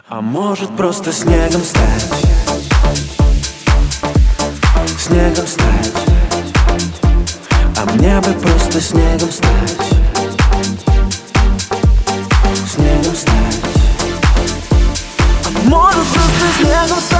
А может просто снегом стать, снегом стать. А мне бы просто снегом стать, снегом стать. А может просто снегом стать.